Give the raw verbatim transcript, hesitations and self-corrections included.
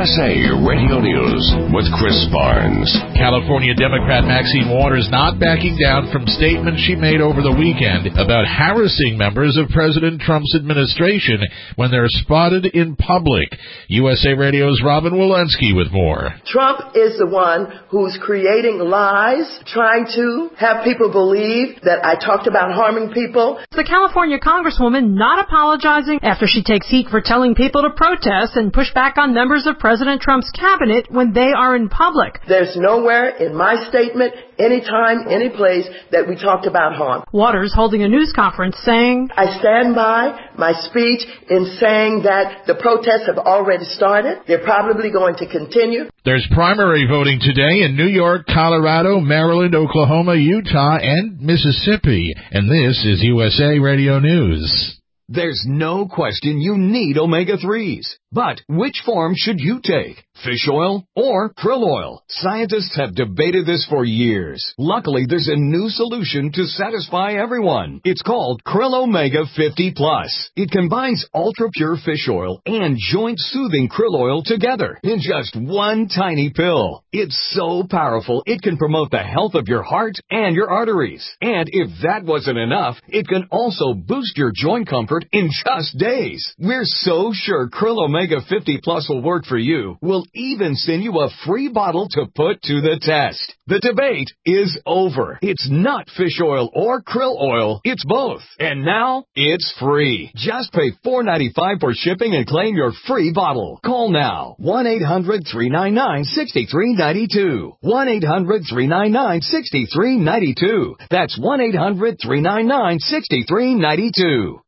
S A Radio News with Chris Barnes. California Democrat Maxine Waters not backing down from statements she made over the weekend about harassing members of President Trump's administration when they're spotted in public. U S A Radio's Robin Walensky with more. Trump is the one who's creating lies, trying to have people believe that I talked about harming people. The California Congresswoman not apologizing after she takes heat for telling people to protest and push back on members of President Trump's cabinet when they are in public. There's nowhere in my statement, anytime, any place, that we talked about harm. Waters holding a news conference saying, I stand by my speech in saying that the protests have already started. They're probably going to continue. There's primary voting today in New York, Colorado, Maryland, Oklahoma, Utah, and Mississippi. And this is U S A Radio News. There's no question you need omega threes. But which form should you take? Fish oil or krill oil? Scientists have debated this for years. Luckily, there's a new solution to satisfy everyone. It's called Krill Omega fifty plus. It combines ultra-pure fish oil and joint-soothing krill oil together in just one tiny pill. It's so powerful, it can promote the health of your heart and your arteries. And if that wasn't enough, it can also boost your joint comfort in just days. We're so sure Krill Omega fifty plus will work for you. We'll even send you a free bottle to put to the test. The debate is over. It's not fish oil or krill oil. It's both. And now it's free. Just pay four dollars and ninety-five cents for shipping and claim your free bottle. Call now. one eight hundred three nine nine six three nine two. one eight hundred three nine nine six three nine two. That's one eight hundred three nine nine six three nine two.